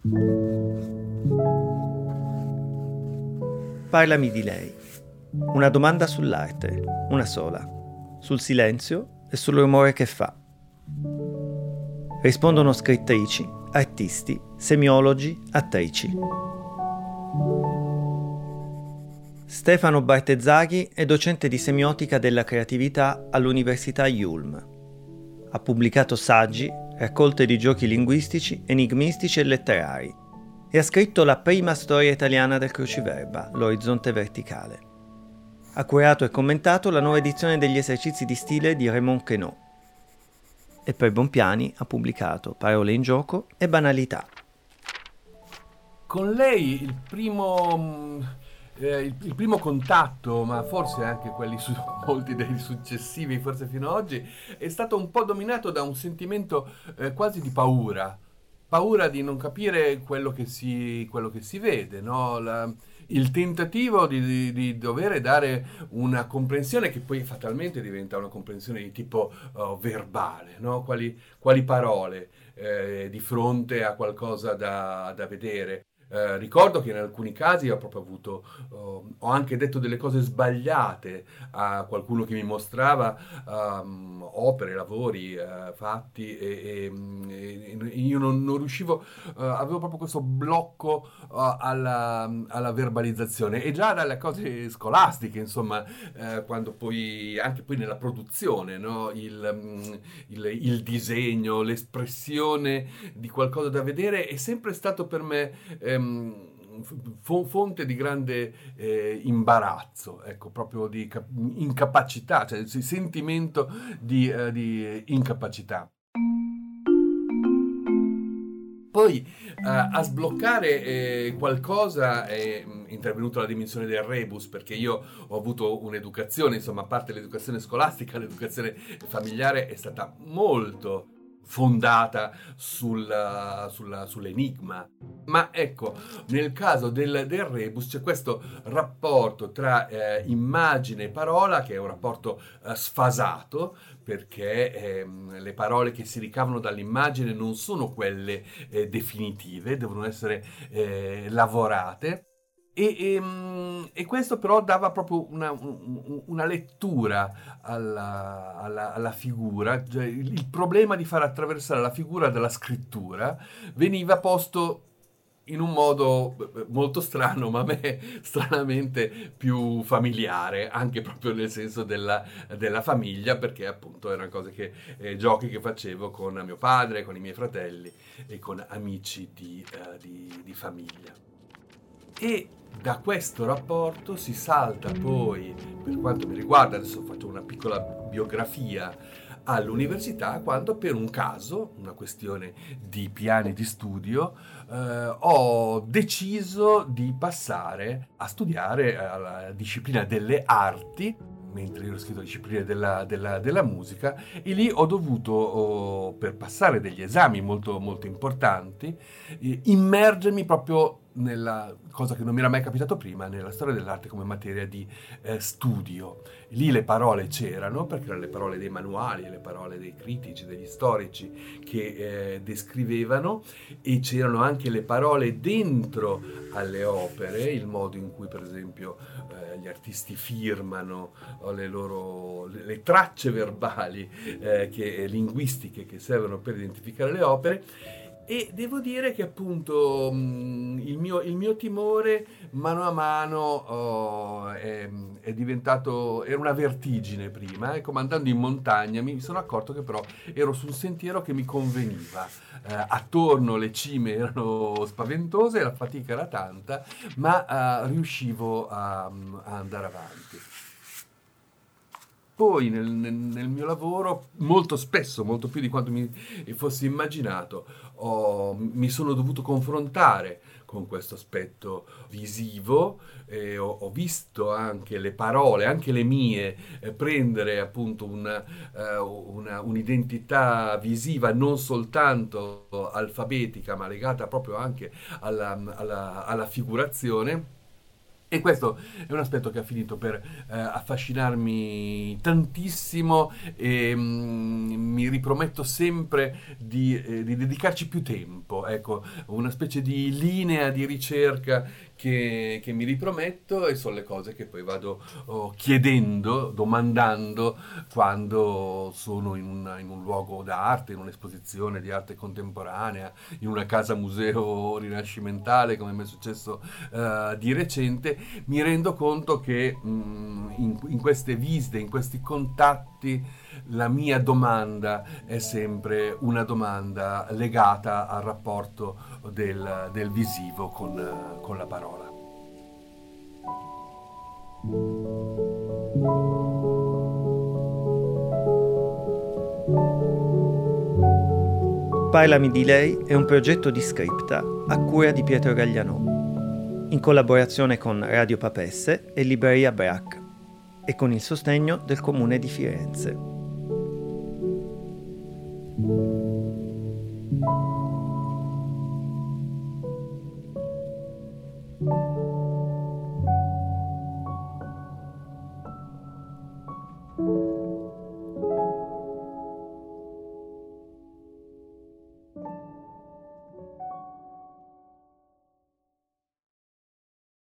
Parlami di lei. Una domanda sull'arte, una sola, sul silenzio e sul rumore che fa. Rispondono scrittrici, artisti, semiologi, attrici. Stefano Bartezzaghi è docente di semiotica della creatività all'Università Yulm. Ha pubblicato saggi, raccolte di giochi linguistici, enigmistici e letterari e ha scritto la prima storia italiana del cruciverba, L'orizzonte verticale. Ha curato e commentato la nuova edizione degli esercizi di stile di Raymond Queneau. E per Bonpiani ha pubblicato Parole in gioco e Banalità. Con lei il primo contatto, ma forse anche molti dei successivi, forse fino ad oggi, è stato un po' dominato da un sentimento quasi di paura di non capire quello che si vede, no? Il tentativo di dover dare una comprensione che poi fatalmente diventa una comprensione di tipo verbale, no? Quali parole di fronte a qualcosa da vedere. Ricordo che in alcuni casi ho anche detto delle cose sbagliate a qualcuno che mi mostrava opere, lavori fatti e io non riuscivo, avevo proprio questo blocco alla verbalizzazione, e già dalle cose scolastiche, insomma, quando anche poi nella produzione, no? Il disegno, l'espressione di qualcosa da vedere è sempre stato per me fonte di grande imbarazzo, ecco, proprio di incapacità, cioè il sentimento di incapacità. Poi a sbloccare qualcosa è intervenuta la dimensione del rebus, perché io ho avuto un'educazione, insomma, a parte l'educazione scolastica, l'educazione familiare è stata molto fondata sull'enigma. Ma ecco, nel caso del rebus c'è questo rapporto tra immagine e parola, che è un rapporto sfasato, perché le parole che si ricavano dall'immagine non sono quelle definitive, devono essere lavorate. E questo però dava proprio una lettura alla figura, cioè il problema di far attraversare la figura dalla scrittura veniva posto in un modo molto strano, ma a me stranamente più familiare, anche proprio nel senso della famiglia, perché appunto erano cose giochi che facevo con mio padre, con i miei fratelli e con amici di famiglia. E da questo rapporto si salta poi, per quanto mi riguarda, adesso faccio una piccola biografia, all'università, quando per un caso, una questione di piani di studio, ho deciso di passare a studiare la disciplina delle arti, mentre io ho scritto discipline della musica, e lì ho dovuto, per passare degli esami molto, molto importanti, immergermi proprio nella cosa che non mi era mai capitato prima, nella storia dell'arte come materia di studio. Lì le parole c'erano, perché erano le parole dei manuali, le parole dei critici, degli storici che descrivevano, e c'erano anche le parole dentro alle opere, il modo in cui per esempio gli artisti firmano le tracce verbali linguistiche che servono per identificare le opere. E devo dire che appunto il mio timore mano a mano è diventato, era una vertigine prima, ecco, andando in montagna mi sono accorto che però ero su un sentiero che mi conveniva, attorno le cime erano spaventose, la fatica era tanta, ma riuscivo a andare avanti. Poi nel mio lavoro, molto spesso, molto più di quanto mi fossi immaginato, mi sono dovuto confrontare con questo aspetto visivo, ho visto anche le parole, anche le mie, prendere appunto un'identità visiva non soltanto alfabetica, ma legata proprio anche alla figurazione. E questo è un aspetto che ha finito per affascinarmi tantissimo e mi riprometto sempre di dedicarci più tempo. Ecco, una specie di linea di ricerca che mi riprometto e sono le cose che poi vado chiedendo, domandando quando sono in un luogo d'arte, in un'esposizione di arte contemporanea, in una casa museo rinascimentale, come mi è successo di recente, mi rendo conto che in queste visite, in questi contatti, la mia domanda è sempre una domanda legata al rapporto del visivo con la parola. Parlami di lei è un progetto di Scripta a cura di Pietro Gaglianò, in collaborazione con Radio Papesse e Libreria Brac e con il sostegno del Comune di Firenze.